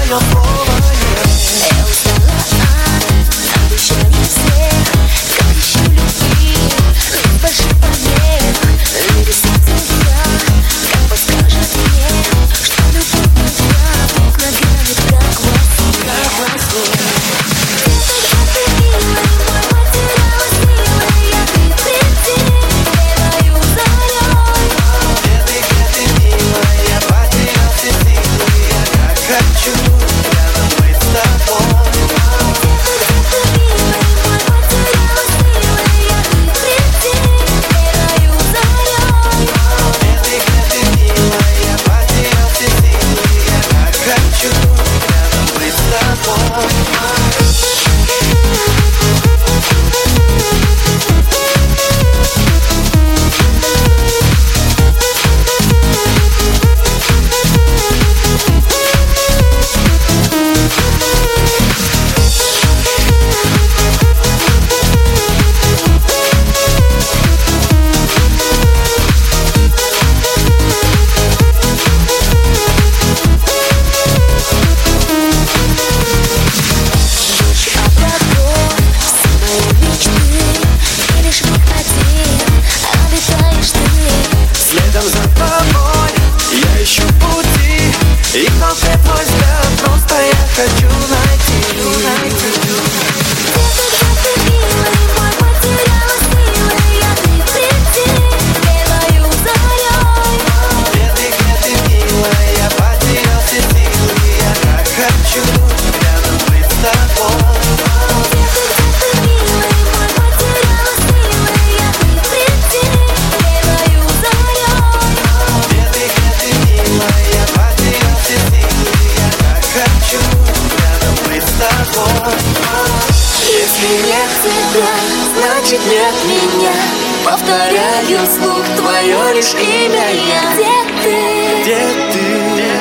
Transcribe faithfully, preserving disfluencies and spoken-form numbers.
твое слово нет. Я устала от обещаний всех, как ищу любви на больших помех. Лири сердце я, как подскажет мне, что любовь моя вдруг нагрянет, как во сне, как во сне. Следом за тобой я ищу пути, и внутри твой взгляд просто я хочу найти, найти. Если нет тебя, значит нет меня. Повторяю вслух твое лишь имя я. Где ты? Где ты?